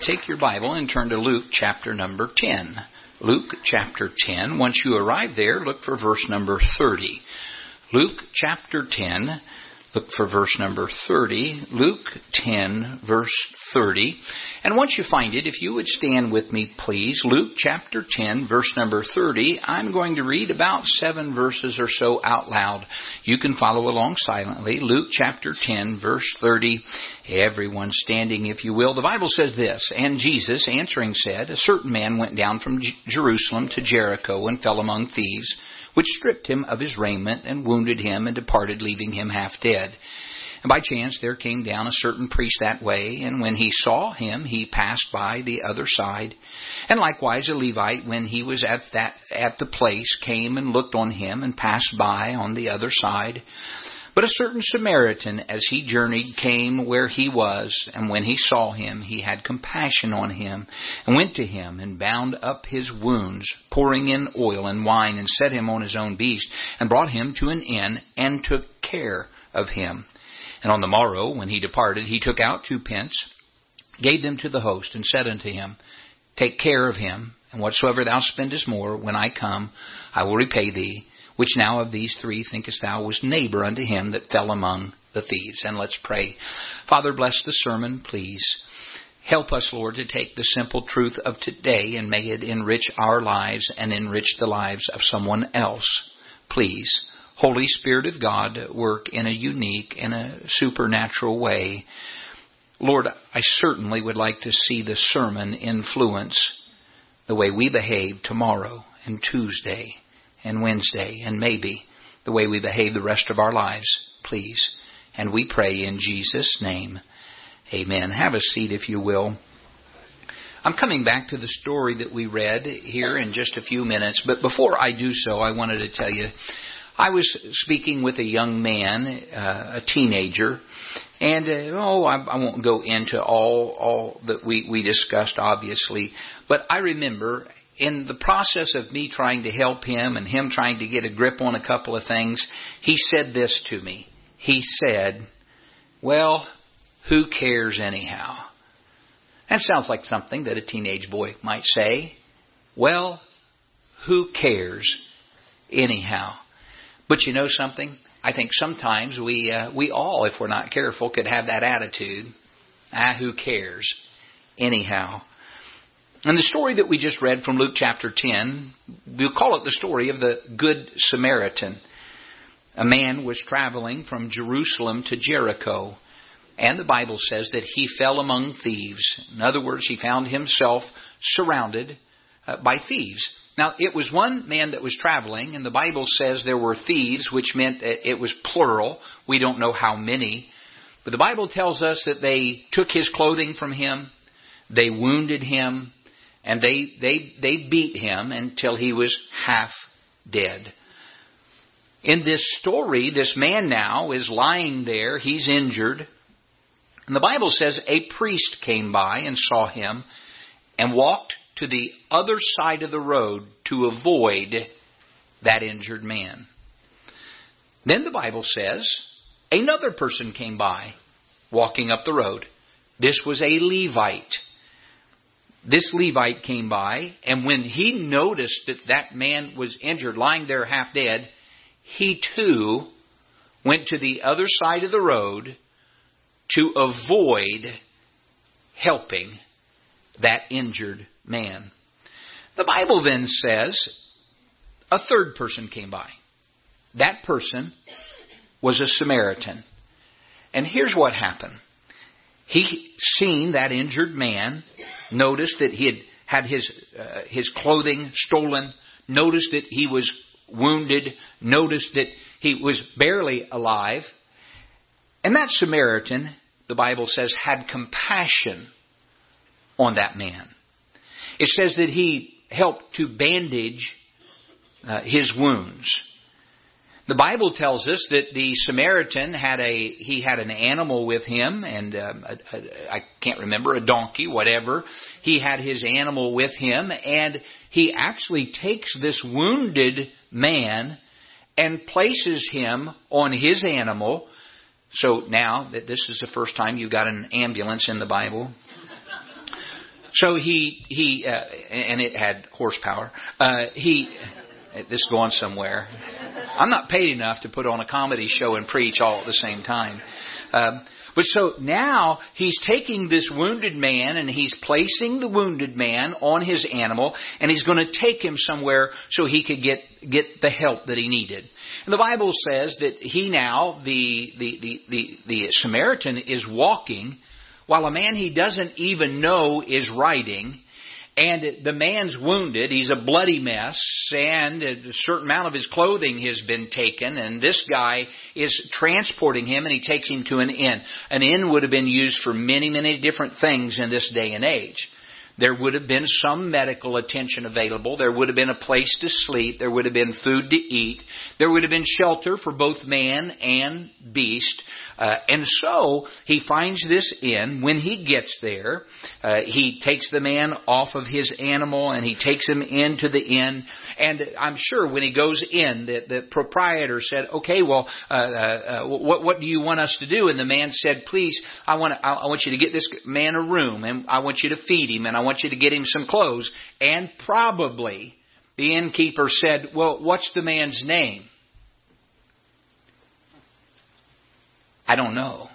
take your Bible and turn to Luke chapter number 10. Luke chapter 10. Once you arrive there, look for verse number 30. Luke chapter 10. Look for verse number 30. Luke 10, verse 30. And once you find it, if you would stand with me, please. Luke chapter 10, verse number 30. I'm going to read about 7 verses or so out loud. You can follow along silently. Luke chapter 10, verse 30. Everyone standing, if you will. The Bible says this, "And Jesus answering said, A certain man went down from Jerusalem to Jericho and fell among thieves, which stripped him of his raiment and wounded him and departed, leaving him half dead. And by chance there came down a certain priest that way, and when he saw him, he passed by the other side. And likewise a Levite, when he was at the place, came and looked on him and passed by on the other side. But a certain Samaritan, as he journeyed, came where he was, and when he saw him, he had compassion on him, and went to him, and bound up his wounds, pouring in oil and wine, and set him on his own beast, and brought him to an inn, and took care of him. And on the morrow, when he departed, he took out 2 pence, gave them to the host, and said unto him, Take care of him, and whatsoever thou spendest more, when I come, I will repay thee. Which now of these 3 thinkest thou was neighbor unto him that fell among the thieves?" And let's pray. Father, bless the sermon, please. Help us, Lord, to take the simple truth of today and may it enrich our lives and enrich the lives of someone else. Please, Holy Spirit of God, work in a unique and a supernatural way. Lord, I certainly would like to see the sermon influence the way we behave tomorrow and Tuesday and Wednesday, and maybe the way we behave the rest of our lives, please. And we pray in Jesus' name. Amen. Have a seat if you will. I'm coming back to the story that we read here in just a few minutes, but before I do so, I wanted to tell you, I was speaking with a young man, a teenager, and I won't go into all that we discussed, obviously, but I remember in the process of me trying to help him and him trying to get a grip on a couple of things, he said this to me. He said, "Well, who cares anyhow?" That sounds like something that a teenage boy might say. Well, who cares anyhow? But you know something? I think sometimes we all, if we're not careful, could have that attitude. Who cares anyhow? And the story that we just read from Luke chapter 10, we'll call it the story of the Good Samaritan. A man was traveling from Jerusalem to Jericho, and the Bible says that he fell among thieves. In other words, he found himself surrounded by thieves. Now, it was one man that was traveling, and the Bible says there were thieves, which meant that it was plural. We don't know how many. But the Bible tells us that they took his clothing from him, they wounded him, and they beat him until he was half dead. In this story, this man now is lying there. He's injured. And the Bible says a priest came by and saw him and walked to the other side of the road to avoid that injured man. Then the Bible says another person came by walking up the road. This was a Levite. This Levite came by, and when he noticed that that man was injured, lying there half dead, he too went to the other side of the road to avoid helping that injured man. The Bible then says a third person came by. That person was a Samaritan. And here's what happened. He seen that injured man, noticed that he had his clothing stolen, noticed that he was wounded, noticed that he was barely alive. And that Samaritan, the Bible says, had compassion on that man. It says that he helped to bandage his wounds. The Bible tells us that the Samaritan had an animal with him, and I can't remember, a donkey, whatever. He had his animal with him, and he actually takes this wounded man and places him on his animal. So now that this is the first time you've got an ambulance in the Bible, So and it had horsepower. This is going somewhere. I'm not paid enough to put on a comedy show and preach all at the same time. But so now he's taking this wounded man and he's placing the wounded man on his animal, and he's going to take him somewhere so he could get the help that he needed. And the Bible says that he now, the Samaritan, is walking while a man he doesn't even know is riding. And the man's wounded. He's a bloody mess. And a certain amount of his clothing has been taken. And this guy is transporting him, and he takes him to an inn. An inn would have been used for many, many different things in this day and age. There would have been some medical attention available. There would have been a place to sleep. There would have been food to eat. There would have been shelter for both man and beast. And so he finds this inn. When he gets there, he takes the man off of his animal and he takes him into the inn. And I'm sure when he goes in, the proprietor said, "Okay, well, what do you want us to do?" And the man said, "Please, I want you to get this man a room, and I want you to feed him, and I want you to get him some clothes." And probably the innkeeper said, "Well, what's the man's name?" "I don't know."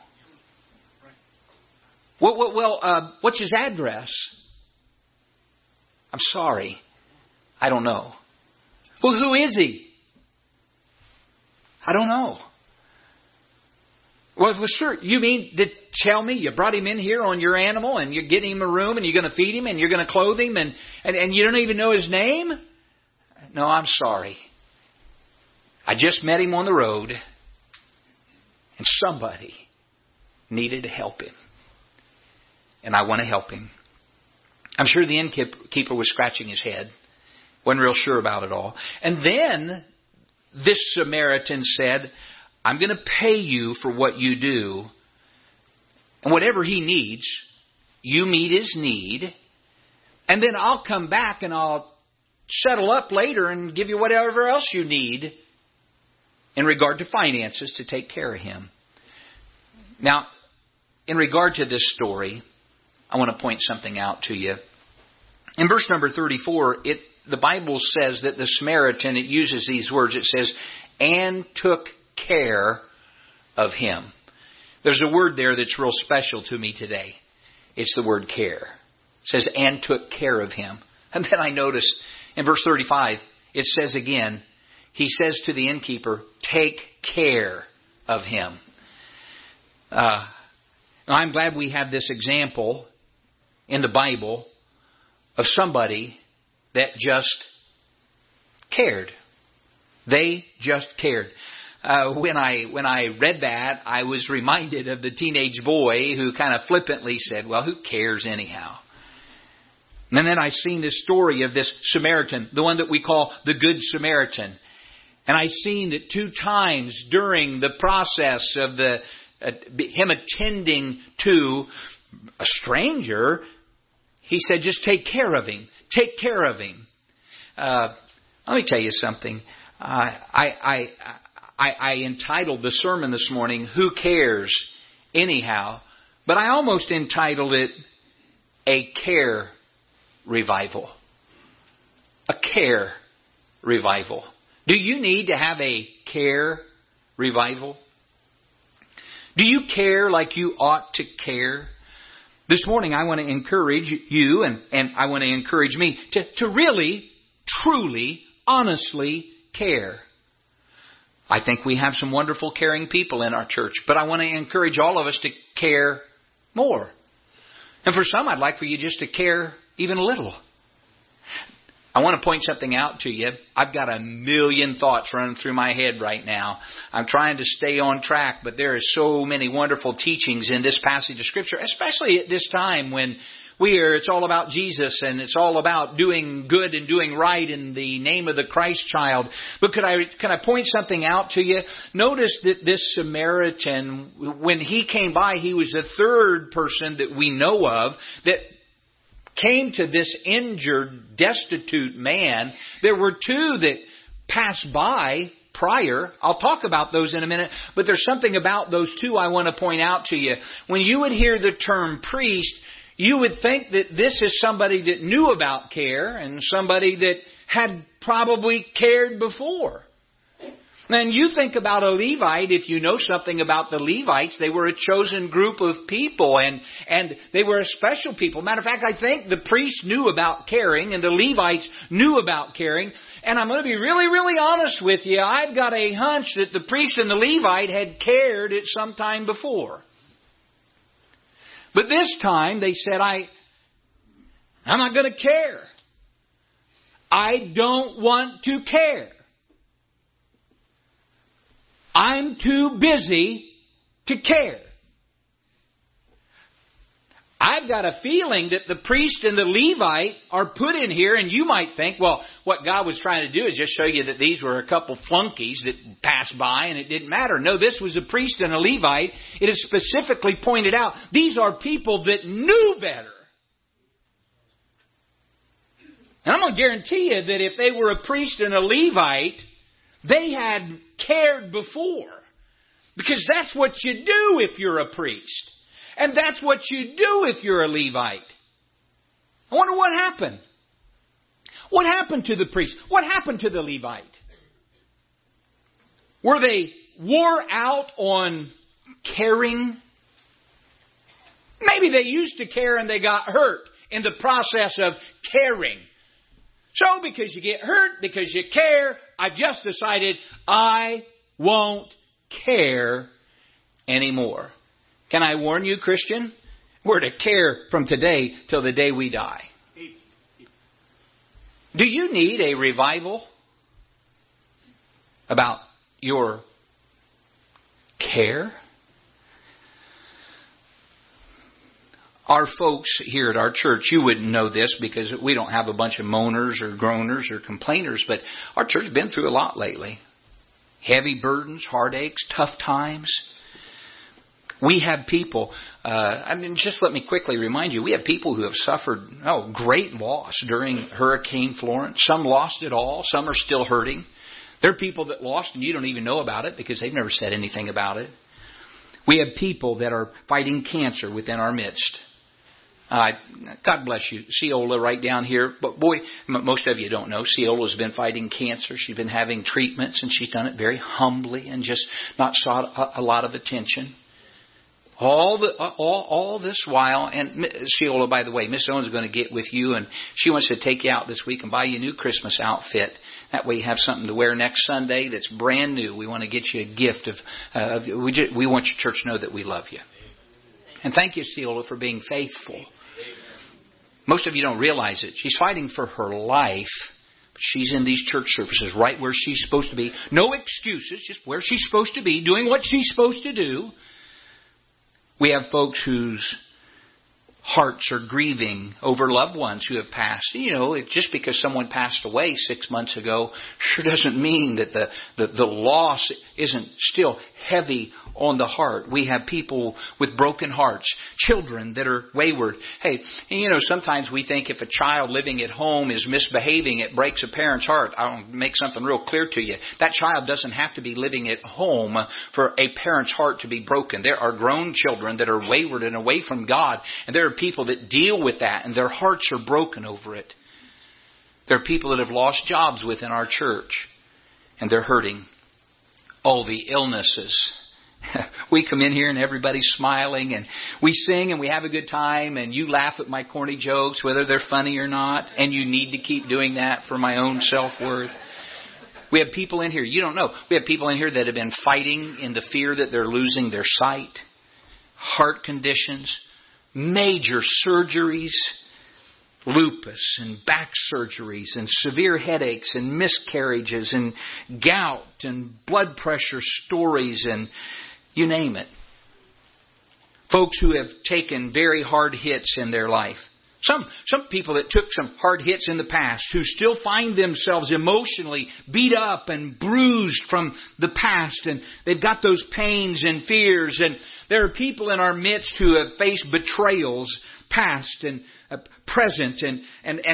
Well, what's his address?" "I'm sorry, I don't know." "Well, who is he?" "I don't know." Well, sure. You mean to tell me you brought him in here on your animal and you're getting him a room and you're going to feed him and you're going to clothe him and you don't even know his name? "No, I'm sorry. I just met him on the road and somebody needed to help him. And I want to help him." I'm sure the innkeeper was scratching his head. Wasn't real sure about it all. And then this Samaritan said, "I'm going to pay you for what you do. And whatever he needs, you meet his need. And then I'll come back and I'll settle up later and give you whatever else you need in regard to finances to take care of him." Now, in regard to this story, I want to point something out to you. In verse number 34, the Bible says that the Samaritan, it uses these words. It says, "and took care of him." There's a word there that's real special to me today. It's the word care. It says, "and took care of him." And then I noticed in verse 35, it says again, he says to the innkeeper, "take care of him." I'm glad we have this example in the Bible of somebody that just cared. They just cared. When I read that, I was reminded of the teenage boy who kind of flippantly said, "Well, who cares anyhow?" And then I seen this story of this Samaritan, the one that we call the Good Samaritan. And I seen that 2 times during the process of him attending to a stranger, he said, "Just take care of him. Take care of him." Let me tell you something. I entitled the sermon this morning, "Who Cares Anyhow?" But I almost entitled it, "A Care Revival." A care revival. Do you need to have a care revival? Do you care like you ought to care? This morning I want to encourage you and I want to encourage me to really, truly, honestly care. I think we have some wonderful, caring people in our church, but I want to encourage all of us to care more. And for some, I'd like for you just to care even a little. I want to point something out to you. I've got a million thoughts running through my head right now. I'm trying to stay on track, but there are so many wonderful teachings in this passage of Scripture, especially at this time when it's all about Jesus and it's all about doing good and doing right in the name of the Christ child. But can I point something out to you? Notice that this Samaritan, when he came by, he was the third person that we know of that came to this injured, destitute man. There were 2 that passed by prior. I'll talk about those in a minute. But there's something about those 2 I want to point out to you. When you would hear the term priest, you would think that this is somebody that knew about care and somebody that had probably cared before. And you think about a Levite, if you know something about the Levites, they were a chosen group of people and they were a special people. Matter of fact, I think the priests knew about caring and the Levites knew about caring. And I'm going to be really, really honest with you. I've got a hunch that the priest and the Levite had cared at some time before. But this time they said, I'm not going to care. I don't want to care. I'm too busy to care. I've got a feeling that the priest and the Levite are put in here, and you might think, well, what God was trying to do is just show you that these were a couple flunkies that passed by and it didn't matter. No, this was a priest and a Levite. It is specifically pointed out, these are people that knew better. And I'm going to guarantee you that if they were a priest and a Levite, they had cared before. Because that's what you do if you're a priest. And that's what you do if you're a Levite. I wonder what happened. What happened to the priest? What happened to the Levite? Were they wore out on caring? Maybe they used to care and they got hurt in the process of caring. So because you get hurt, because you care, I've just decided I won't care anymore. Can I warn you, Christian? We're to care from today till the day we die. Do you need a revival about your care? Our folks here at our church, you wouldn't know this because we don't have a bunch of moaners or groaners or complainers, but our church has been through a lot lately. Heavy burdens, heartaches, tough times. We have people, just let me quickly remind you, we have people who have suffered great loss during Hurricane Florence. Some lost it all. Some are still hurting. There are people that lost and you don't even know about it because they've never said anything about it. We have people that are fighting cancer within our midst. God bless you. Ciola right down here. But boy, most of you don't know. Ciola's been fighting cancer. She's been having treatments and she's done it very humbly and just not sought a lot of attention. All this while, and Ciola, by the way, Miss Owens is going to get with you and she wants to take you out this week and buy you a new Christmas outfit. That way you have something to wear next Sunday that's brand new. We want to get you a gift we want your church to know that we love you. And thank you, Ciola, for being faithful. Most of you don't realize it. She's fighting for her life. She's in these church services right where she's supposed to be. No excuses, just where she's supposed to be, doing what she's supposed to do. We have folks whose hearts are grieving over loved ones who have passed. Just because someone passed away 6 months ago sure doesn't mean that the loss isn't still heavy on the heart. We have people with broken hearts, children that are wayward. Hey, sometimes we think if a child living at home is misbehaving, it breaks a parent's heart. I'll make something real clear to you. That child doesn't have to be living at home for a parent's heart to be broken. There are grown children that are wayward and away from God, and there are people that deal with that, and their hearts are broken over it. There are people that have lost jobs within our church, and they're hurting. Oh, the illnesses. We come in here and everybody's smiling and we sing and we have a good time and you laugh at my corny jokes, whether they're funny or not, and you need to keep doing that for my own self-worth. We have people in here, you don't know, we have people in here that have been fighting in the fear that they're losing their sight, heart conditions, major surgeries, lupus and back surgeries and severe headaches and miscarriages and gout and blood pressure stories and you name it. Folks who have taken very hard hits in their life. Some people that took some hard hits in the past who still find themselves emotionally beat up and bruised from the past, and they've got those pains and fears. And there are people in our midst who have faced betrayals, past and present, and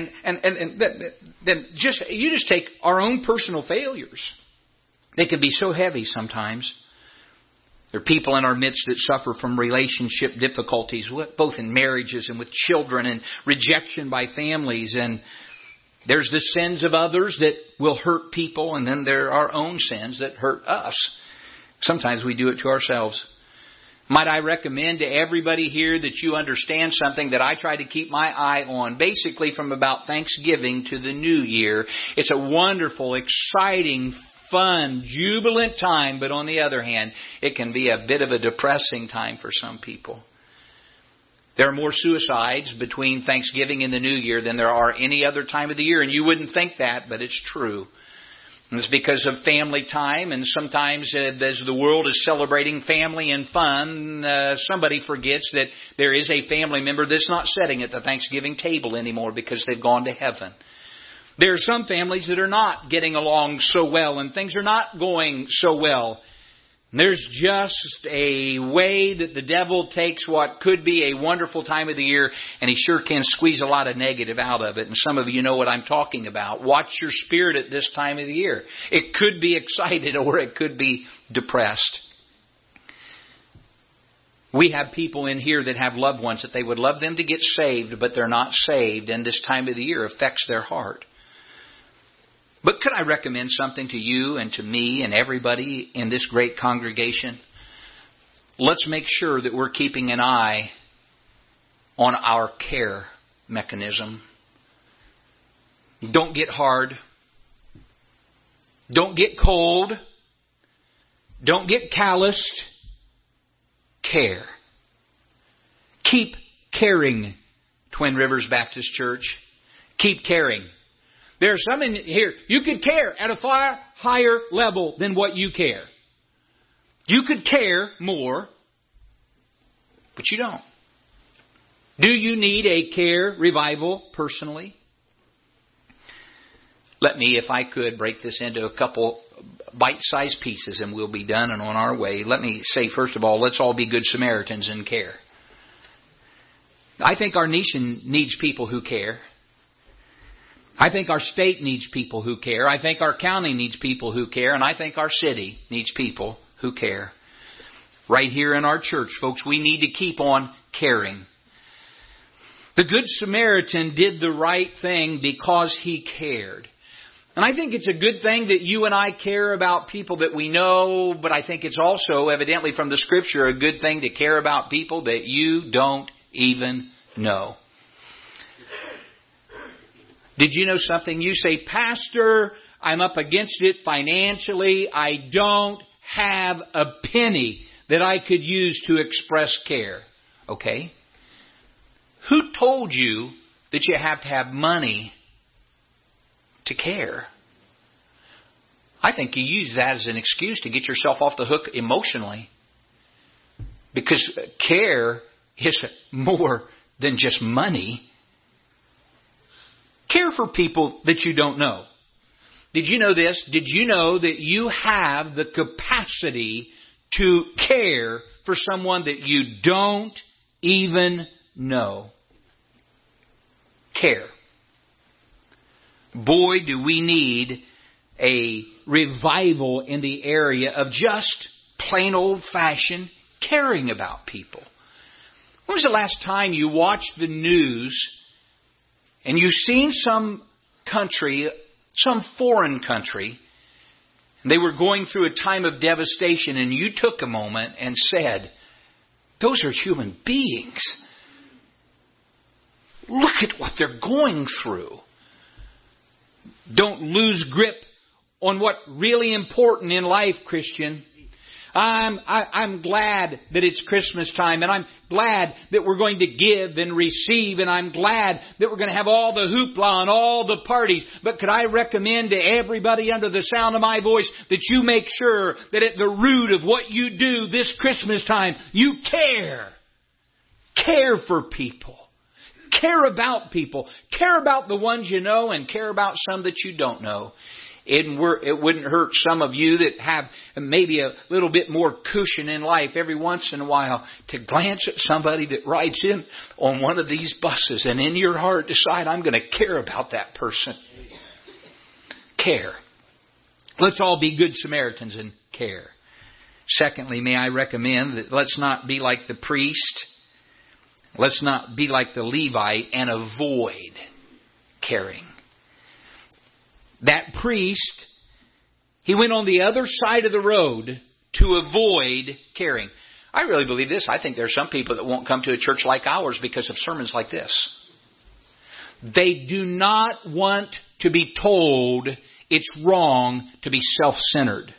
then you just take our own personal failures. They can be so heavy sometimes. There are people in our midst that suffer from relationship difficulties, both in marriages and with children, and rejection by families. And there's the sins of others that will hurt people, and then there are our own sins that hurt us. Sometimes we do it to ourselves. Might I recommend to everybody here that you understand something that I try to keep my eye on, basically from about Thanksgiving to the New Year. It's a wonderful, exciting, fun, jubilant time, but on the other hand, it can be a bit of a depressing time for some people. There are more suicides between Thanksgiving and the New Year than there are any other time of the year, and you wouldn't think that, but it's true. And it's because of family time, and sometimes as the world is celebrating family and fun, somebody forgets that there is a family member that's not sitting at the Thanksgiving table anymore because they've gone to heaven. There are some families that are not getting along so well, and things are not going so well. There's just a way that the devil takes what could be a wonderful time of the year, and he sure can squeeze a lot of negative out of it. And some of you know what I'm talking about. Watch your spirit at this time of the year. It could be excited or it could be depressed. We have people in here that have loved ones that they would love them to get saved, but they're not saved, and this time of the year affects their heart. But could I recommend something to you and to me and everybody in this great congregation? Let's make sure that we're keeping an eye on our care mechanism. Don't get hard. Don't get cold. Don't get calloused. Care. Keep caring, Twin Rivers Baptist Church. Keep caring. There's some in here, you could care at a far higher level than what you care. You could care more, but you don't. Do you need a care revival personally? Let me, if I could, break this into a couple bite-sized pieces and we'll be done and on our way. Let me say, first of all, let's all be good Samaritans in care. I think our nation needs people who care. I think our state needs people who care. I think our county needs people who care. And I think our city needs people who care. Right here in our church, folks, we need to keep on caring. The Good Samaritan did the right thing because he cared. And I think it's a good thing that you and I care about people that we know, but I think it's also, evidently from the Scripture, a good thing to care about people that you don't even know. Did you know something? You say, Pastor, I'm up against it financially. I don't have a penny that I could use to express care. Okay. Who told you that you have to have money to care? I think you use that as an excuse to get yourself off the hook emotionally. Because care is more than just money. Care for people that you don't know. Did you know this? Did you know that you have the capacity to care for someone that you don't even know? Care. Boy, do we need a revival in the area of just plain old-fashioned caring about people. When was the last time you watched the news and you've seen some country, some foreign country, and they were going through a time of devastation, and you took a moment and said, those are human beings. Look at what they're going through. Don't lose grip on what's really important in life, Christian. I'm glad that it's Christmas time, and I'm glad that we're going to give and receive, and I'm glad that we're going to have all the hoopla and all the parties. But could I recommend to everybody under the sound of my voice that you make sure that at the root of what you do this Christmas time, you care. Care for people. Care about people. Care about the ones you know and care about some that you don't know. It wouldn't hurt some of you that have maybe a little bit more cushion in life every once in a while to glance at somebody that rides in on one of these buses and in your heart decide, I'm going to care about that person. Care. Let's all be good Samaritans and care. Secondly, may I recommend that let's not be like the priest. Let's not be like the Levite and avoid caring. That priest, he went on the other side of the road to avoid caring. I really believe this. I think there are some people that won't come to a church like ours because of sermons like this. They do not want to be told it's wrong to be self-centered.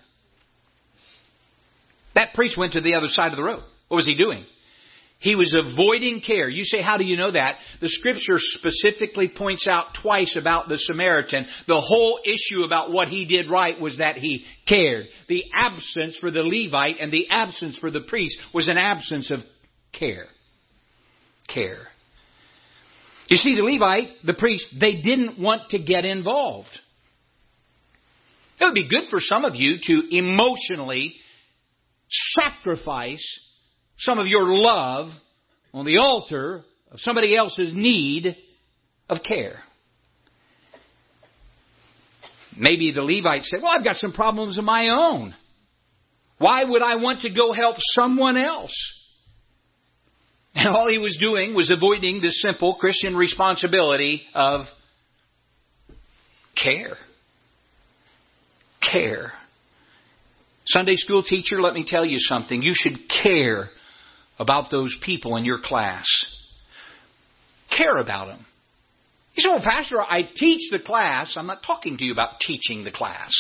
That priest went to the other side of the road. What was he doing? He was avoiding care. You say, how do you know that? The Scripture specifically points out twice about the Samaritan. The whole issue about what he did right was that he cared. The absence for the Levite and the absence for the priest was an absence of care. Care. You see, the Levite, the priest, they didn't want to get involved. It would be good for some of you to emotionally sacrifice some of your love on the altar of somebody else's need of care. Maybe the Levite said, well, I've got some problems of my own. Why would I want to go help someone else? And all he was doing was avoiding the simple Christian responsibility of care. Care. Sunday school teacher, let me tell you something. You should care about those people in your class. Care about them. You say, well, Pastor, I teach the class. I'm not talking to you about teaching the class.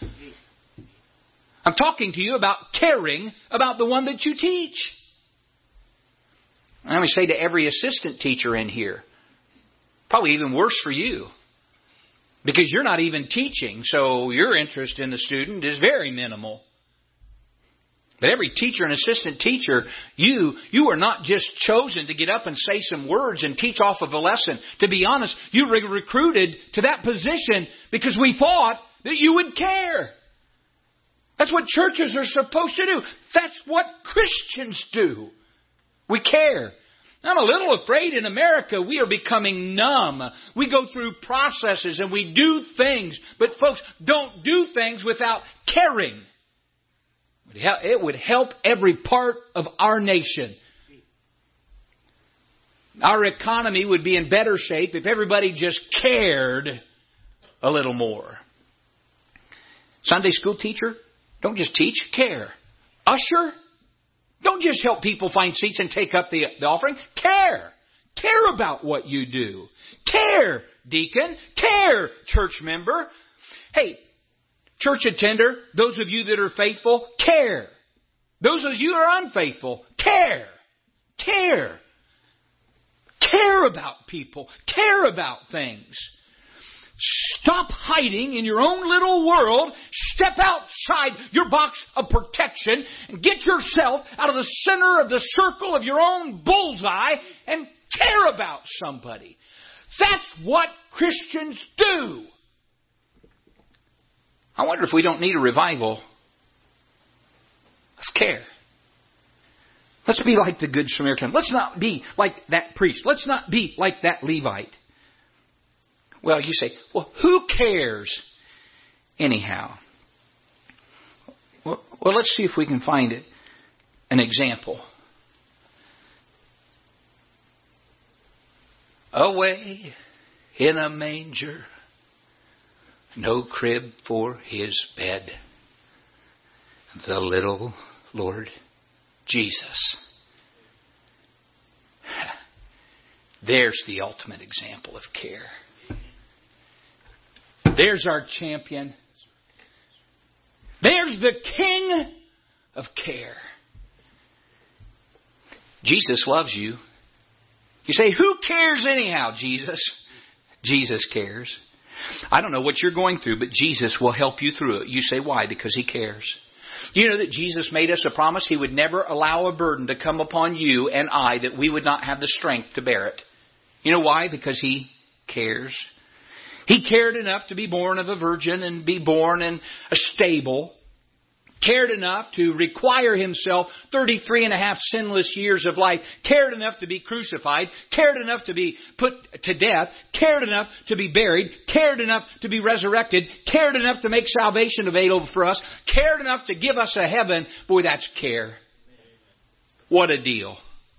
I'm talking to you about caring about the one that you teach. And let me say to every assistant teacher in here, probably even worse for you, because you're not even teaching, so your interest in the student is very minimal. But every teacher and assistant teacher, you are not just chosen to get up and say some words and teach off of a lesson. To be honest, you were recruited to that position because we thought that you would care. That's what churches are supposed to do. That's what Christians do. We care. I'm a little afraid in America we are becoming numb. We go through processes and we do things. But folks, don't do things without caring. It would help every part of our nation. Our economy would be in better shape if everybody just cared a little more. Sunday school teacher, don't just teach, care. Usher, don't just help people find seats and take up the offering. Care. Care about what you do. Care, deacon. Care, church member. Hey, church attender, those of you that are faithful, care. Those of you who are unfaithful, care. Care. Care about people. Care about things. Stop hiding in your own little world. Step outside your box of protection and get yourself out of the center of the circle of your own bullseye and care about somebody. That's what Christians do. I wonder if we don't need a revival of care. Let's be like the Good Samaritan. Let's not be like that priest. Let's not be like that Levite. Well, you say, well, who cares anyhow? Well, let's see if we can find it. An example. Away in a manger, no crib for his bed, the little Lord Jesus. There's the ultimate example of care. There's our champion. There's the King of care. Jesus loves you. You say, who cares anyhow, Jesus? Jesus cares. I don't know what you're going through, but Jesus will help you through it. You say, why? Because He cares. You know that Jesus made us a promise He would never allow a burden to come upon you and I that we would not have the strength to bear it. You know why? Because He cares. He cared enough to be born of a virgin and be born in a stable. cared enough to require Himself 33 and a half sinless years of life, cared enough to be crucified, cared enough to be put to death, cared enough to be buried, cared enough to be resurrected, cared enough to make salvation available for us, cared enough to give us a heaven. Boy, that's care. What a deal.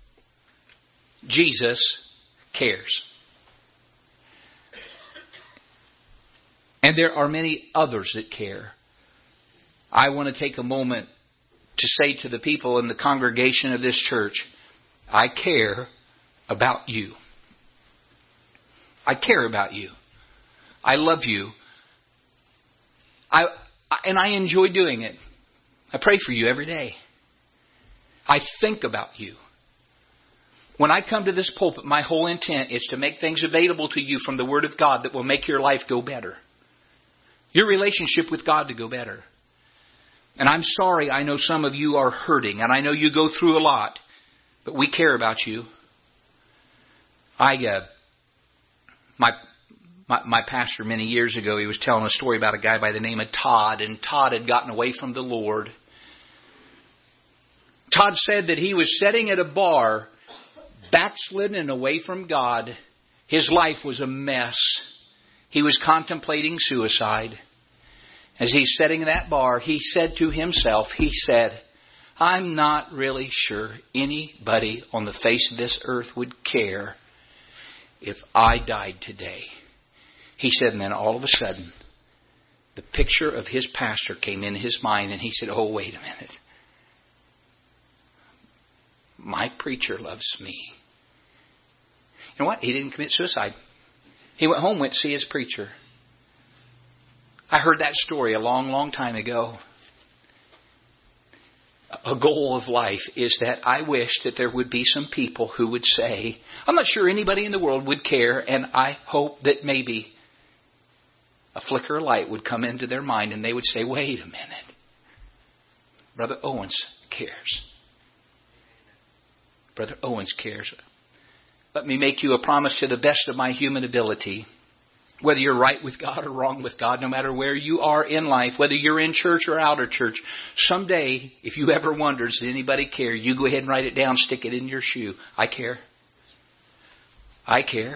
Jesus cares. And there are many others that care. I want to take a moment to say to the people in the congregation of this church, I care about you. I care about you. I love you. And I enjoy doing it. I pray for you every day. I think about you. When I come to this pulpit, my whole intent is to make things available to you from the Word of God that will make your life go better. Your relationship with God to go better. And I'm sorry, I know some of you are hurting, and I know you go through a lot, but we care about you. My pastor many years ago, he was telling a story about a guy by the name of Todd, and Todd had gotten away from the Lord. Todd said that he was sitting at a bar, backslidden and away from God. His life was a mess. He was contemplating suicide. As he's sitting in that bar, he said to himself, I'm not really sure anybody on the face of this earth would care if I died today. He said, and then all of a sudden, the picture of his pastor came in his mind, and he said, oh, wait a minute. My preacher loves me. You know what? He didn't commit suicide. He went home, went to see his preacher. I heard that story a long, long time ago. A goal of life is that I wish that there would be some people who would say, I'm not sure anybody in the world would care, and I hope that maybe a flicker of light would come into their mind and they would say, wait a minute. Brother Owens cares. Brother Owens cares. Let me make you a promise to the best of my human ability. Whether you're right with God or wrong with God, no matter where you are in life, whether you're in church or out of church, someday, if you ever wonder, does anybody care? You go ahead and write it down, stick it in your shoe. I care. I care.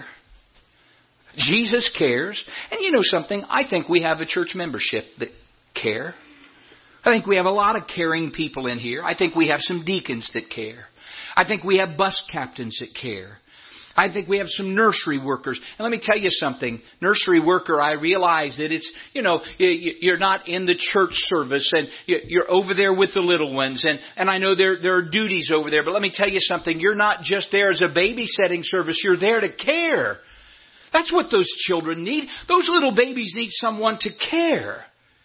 Jesus cares. And you know something? I think we have a church membership that care. I think we have a lot of caring people in here. I think we have some deacons that care. I think we have bus captains that care. I think we have some nursery workers. And let me tell you something. Nursery worker, I realize that it's, you're not in the church service and you're over there with the little ones. And I know there are duties over there. But let me tell you something. You're not just there as a babysitting service. You're there to care. That's what those children need. Those little babies need someone to care.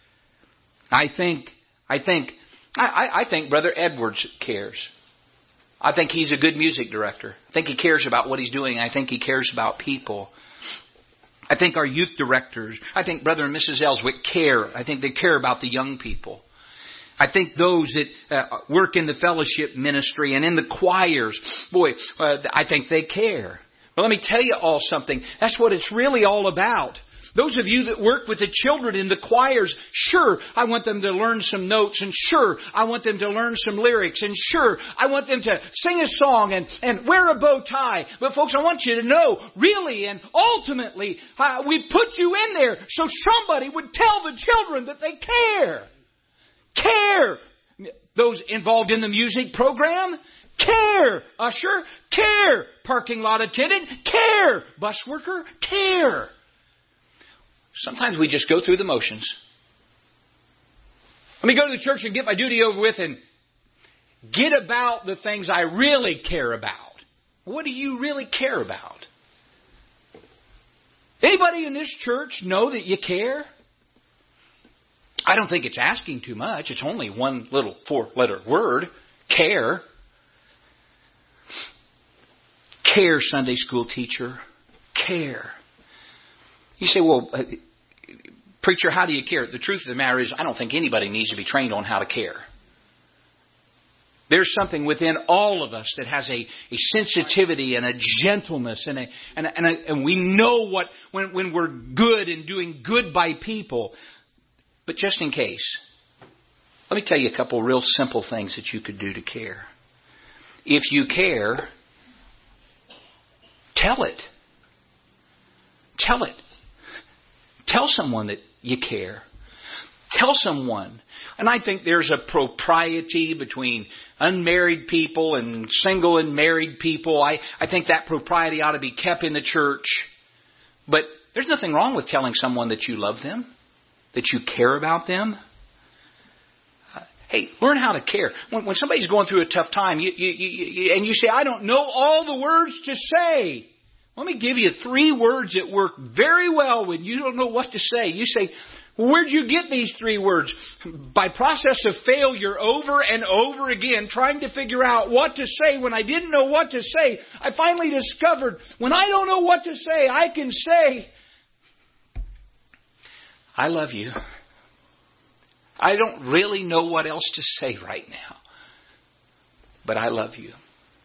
I think Brother Edwards cares. I think he's a good music director. I think he cares about what he's doing. I think he cares about people. I think our youth directors, I think Brother and Mrs. Ellswick care. I think they care about the young people. I think those that work in the fellowship ministry and in the choirs, I think they care. But let me tell you all something. That's what it's really all about. Those of you that work with the children in the choirs, sure, I want them to learn some notes, and sure, I want them to learn some lyrics, and sure, I want them to sing a song and wear a bow tie. But folks, I want you to know, really and ultimately, we put you in there so somebody would tell the children that they care. Care. Those involved in the music program, care. Usher, care. Parking lot attendant, care. Bus worker, care. Sometimes we just go through the motions. Let me go to the church and get my duty over with and get about the things I really care about. What do you really care about? Anybody in this church know that you care? I don't think it's asking too much. It's only one little 4-letter word. Care. Care, Sunday school teacher. Care. You say, well, preacher, how do you care? The truth of the matter is, I don't think anybody needs to be trained on how to care. There's something within all of us that has a sensitivity and a gentleness, and we know what when we're good and doing good by people. But just in case, Let me tell you a couple real simple things that you could do to care. If you care, tell it. Tell it. Tell someone that you care. Tell someone. And I think there's a propriety between unmarried people and single and married people. I think that propriety ought to be kept in the church. But there's nothing wrong with telling someone that you love them, that you care about them. Hey, learn how to care. When somebody's going through a tough time, and you say, I don't know all the words to say. Let me give you 3 words that work very well when you don't know what to say. You say, where'd you get these 3 words? By process of failure over and over again, trying to figure out what to say when I didn't know what to say. I finally discovered when I don't know what to say, I can say, I love you. I don't really know what else to say right now, but I love you.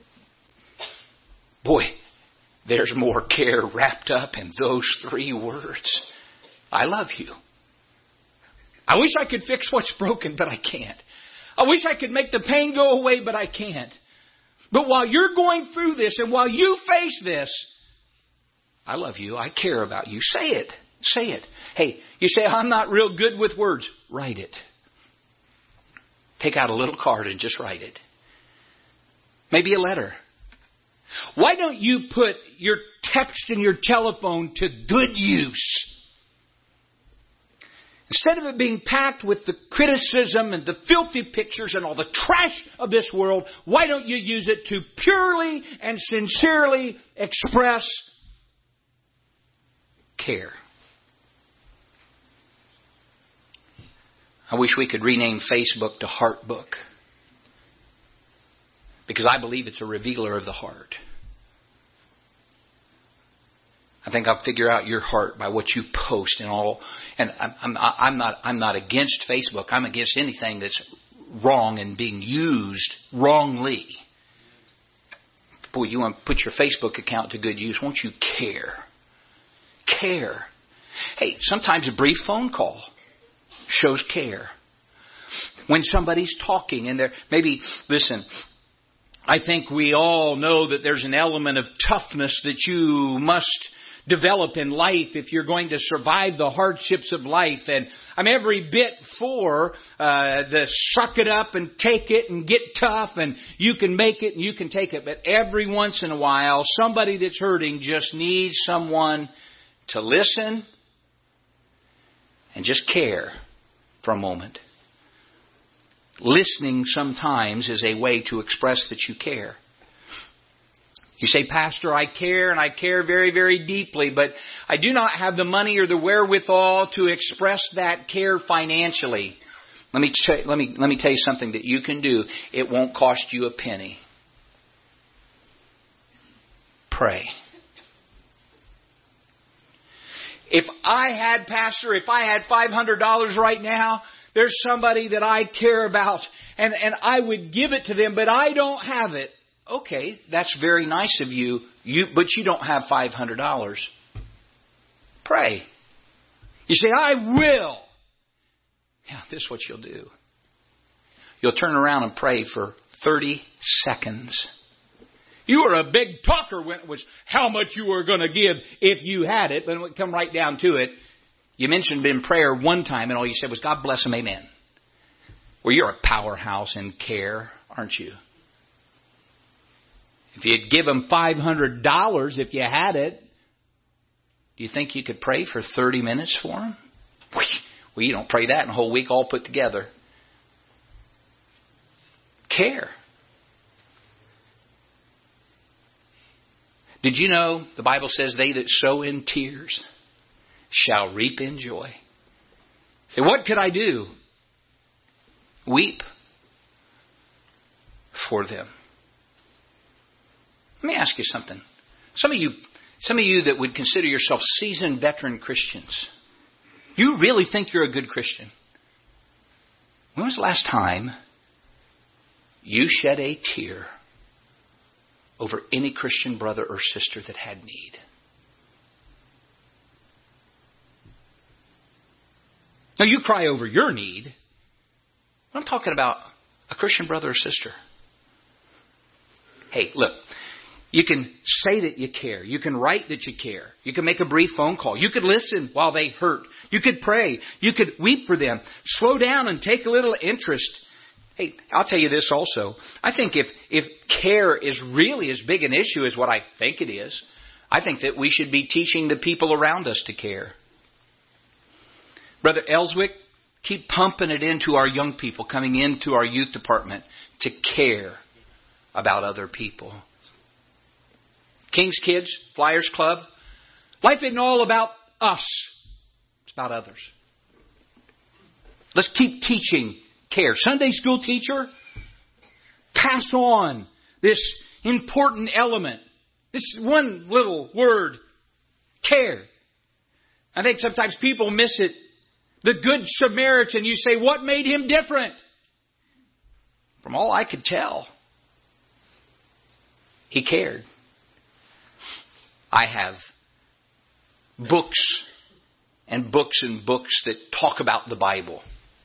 Boy, there's more care wrapped up in those 3 words. I love you. I wish I could fix what's broken, but I can't. I wish I could make the pain go away, but I can't. But while you're going through this and while you face this, I love you. I care about you. Say it. Say it. Hey, you say, I'm not real good with words. Write it. Take out a little card and just write it. Maybe a letter. Why don't you put your text and your telephone to good use? Instead of it being packed with the criticism and the filthy pictures and all the trash of this world, why don't you use it to purely and sincerely express care? I wish we could rename Facebook to Heartbook, because I believe it's a revealer of the heart. I think I'll figure out your heart by what you post and all. And I'm not against Facebook. I'm against anything that's wrong and being used wrongly. Boy, you want to put your Facebook account to good use. Won't you care? Care. Hey, sometimes a brief phone call shows care. When somebody's talking and they're maybe, listen, I think we all know that there's an element of toughness that you must develop in life if you're going to survive the hardships of life. And I'm every bit for the suck it up and take it and get tough and you can make it and you can take it. But every once in a while, somebody that's hurting just needs someone to listen and just care for a moment. Listening sometimes is a way to express that you care. You say, Pastor, I care and I care very, very deeply, but I do not have the money or the wherewithal to express that care financially. Let me tell you something that you can do. It won't cost you a penny. Pray. If I had $500 right now, there's somebody that I care about and I would give it to them, but I don't have it. Okay, that's very nice of you, but you don't have $500. Pray. You say, I will. Yeah, this is what you'll do. You'll turn around and pray for 30 seconds. You were a big talker when it was how much you were going to give if you had it. But when it come right down to it, you mentioned in prayer one time and all you said was, God bless them, amen. Well, you're a powerhouse in care, aren't you? If you'd give them $500 if you had it, do you think you could pray for 30 minutes for them? Well, you don't pray that in a whole week all put together. Care. Did you know the Bible says they that sow in tears shall reap in joy? Say, what could I do? Weep for them. Let me ask you something. Some of you that would consider yourself seasoned veteran Christians, you really think you're a good Christian. When was the last time you shed a tear over any Christian brother or sister that had need? Now you cry over your need, I'm talking about a Christian brother or sister. Hey, look. You can say that you care. You can write that you care. You can make a brief phone call. You could listen while they hurt. You could pray. You could weep for them. Slow down and take a little interest. Hey, I'll tell you this also. I think if care is really as big an issue as what I think it is, I think that we should be teaching the people around us to care. Brother Ellswick, keep pumping it into our young people coming into our youth department to care about other people. King's Kids, Flyers Club. Life isn't all about us. It's about others. Let's keep teaching care. Sunday school teacher, pass on this important element. This one little word, care. I think sometimes people miss it. The Good Samaritan, you say, what made him different? From all I could tell, he cared. I have books and books and books that talk about the Bible.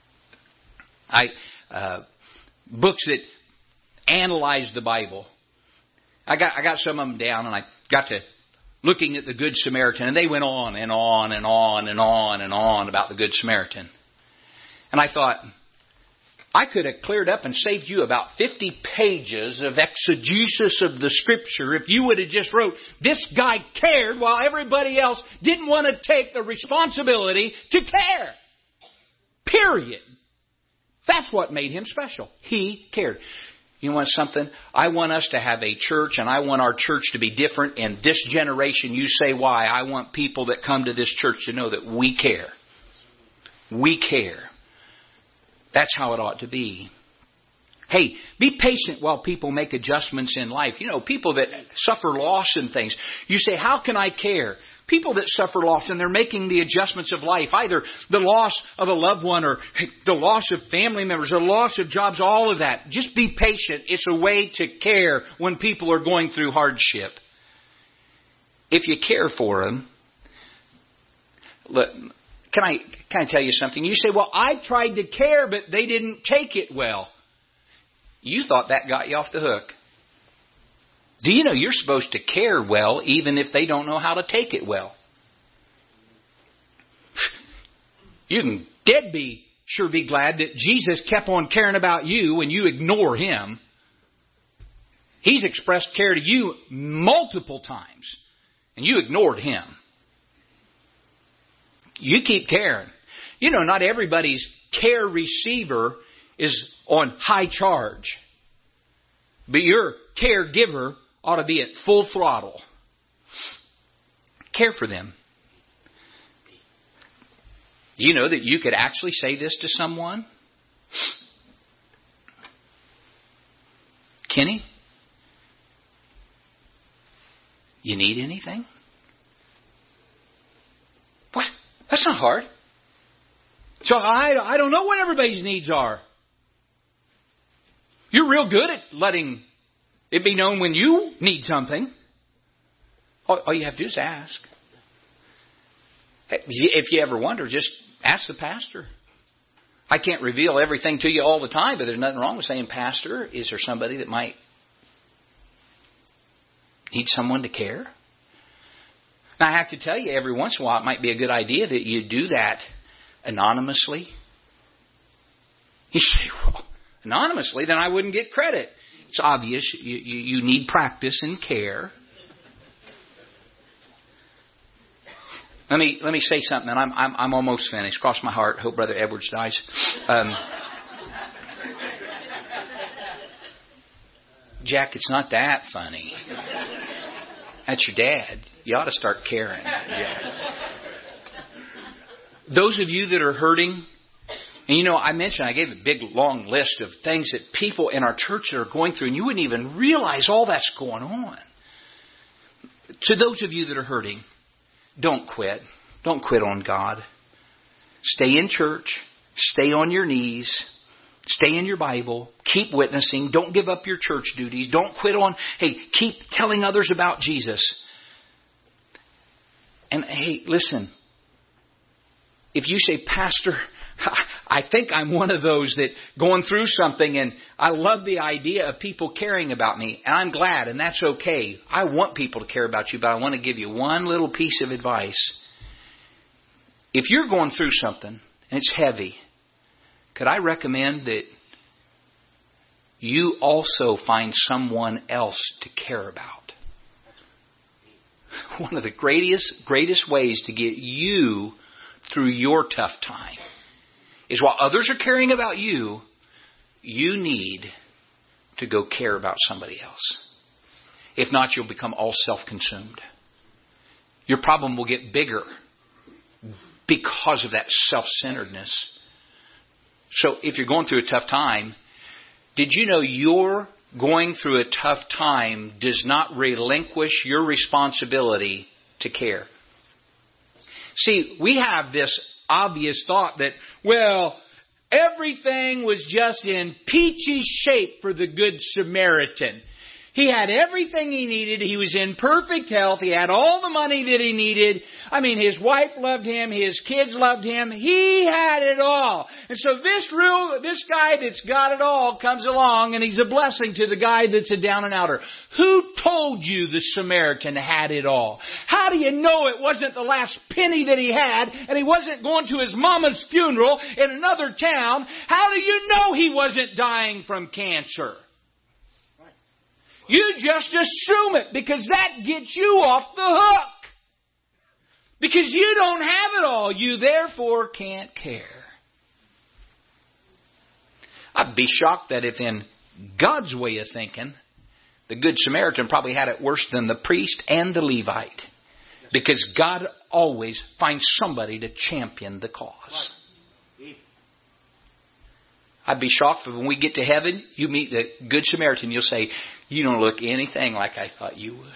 Books that analyze the Bible. I got some of them down, and I got to looking at the Good Samaritan, and they went on and on and on and on and on about the Good Samaritan. And I thought, I could have cleared up and saved you about 50 pages of exegesis of the Scripture if you would have just wrote, this guy cared while everybody else didn't want to take the responsibility to care. Period. That's what made him special. He cared. You want something? I want us to have a church, and I want our church to be different in this generation. You say why? I want people that come to this church to know that we care. We care. That's how it ought to be. Hey, be patient while people make adjustments in life. You know, people that suffer loss and things. You say, how can I care? People that suffer loss and they're making the adjustments of life. Either the loss of a loved one or the loss of family members, the loss of jobs, all of that. Just be patient. It's a way to care when people are going through hardship. If you care for them, look, Can I tell you something? You say, well, I tried to care, but they didn't take it well. You thought that got you off the hook. Do you know you're supposed to care well even if they don't know how to take it well? You can sure be glad that Jesus kept on caring about you when you ignore Him. He's expressed care to you multiple times, and you ignored Him. You keep caring. You know, not everybody's care receiver is on high charge. But your caregiver ought to be at full throttle. Care for them. Do you know that you could actually say this to someone? Kenny, you need anything? What? That's not hard. So I don't know what everybody's needs are. You're real good at letting it be known when you need something. All you have to do is ask. If you ever wonder, just ask the pastor. I can't reveal everything to you all the time, but there's nothing wrong with saying, Pastor, is there somebody that might need someone to care? Now, I have to tell you, every once in a while, it might be a good idea that you do that anonymously. You say, well, anonymously, then I wouldn't get credit. It's obvious you need practice and care. Let me say something, and I'm almost finished. Cross my heart. Hope Brother Edwards dies. Jack, it's not that funny. That's your dad. You ought to start caring. Yeah. Those of you that are hurting, and you know, I gave a big long list of things that people in our church are going through, and you wouldn't even realize all that's going on. To those of you that are hurting, don't quit. Don't quit on God. Stay in church. Stay on your knees. Stay in your Bible. Keep witnessing. Don't give up your church duties. Don't quit on, keep telling others about Jesus. And listen, if you say, Pastor, I think I'm one of those that going through something, and I love the idea of people caring about me. And I'm glad, and that's okay. I want people to care about you, but I want to give you one little piece of advice. If you're going through something and it's heavy, could I recommend that you also find someone else to care about? One of the greatest ways to get you through your tough time is while others are caring about you, you need to go care about somebody else. If not, you'll become all self-consumed. Your problem will get bigger because of that self-centeredness. So if you're going through a tough time, did you know your going through a tough time does not relinquish your responsibility to care? See, we have this obvious thought that, well, everything was just in peachy shape for the Good Samaritan. He had everything he needed. He was in perfect health. He had all the money that he needed. I mean, his wife loved him. His kids loved him. He had it all. And so this guy that's got it all comes along, and he's a blessing to the guy that's a down and outer. Who told you the Samaritan had it all? How do you know it wasn't the last penny that he had, and he wasn't going to his mama's funeral in another town? How do you know he wasn't dying from cancer? You just assume it because that gets you off the hook. Because you don't have it all. You therefore can't care. I'd be shocked that if in God's way of thinking, the Good Samaritan probably had it worse than the priest and the Levite. Because God always finds somebody to champion the cause. I'd be shocked if when we get to heaven, you meet the Good Samaritan, you'll say, you don't look anything like I thought you would.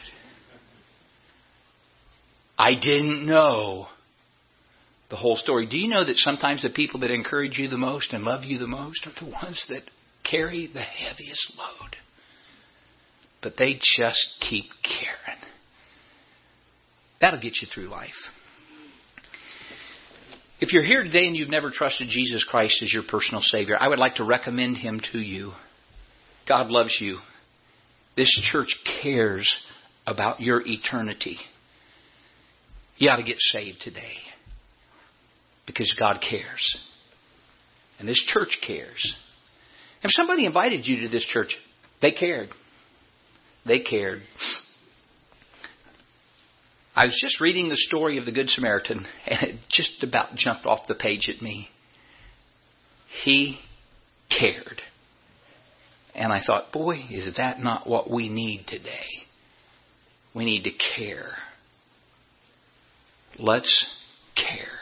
I didn't know the whole story. Do you know that sometimes the people that encourage you the most and love you the most are the ones that carry the heaviest load? But they just keep caring. That'll get you through life. If you're here today and you've never trusted Jesus Christ as your personal Savior, I would like to recommend Him to you. God loves you. This church cares about your eternity. You ought to get saved today because God cares. And this church cares. If somebody invited you to this church, they cared. They cared. I was just reading the story of the Good Samaritan, and it just about jumped off the page at me. He cared. And I thought, boy, is that not what we need today? We need to care. Let's care.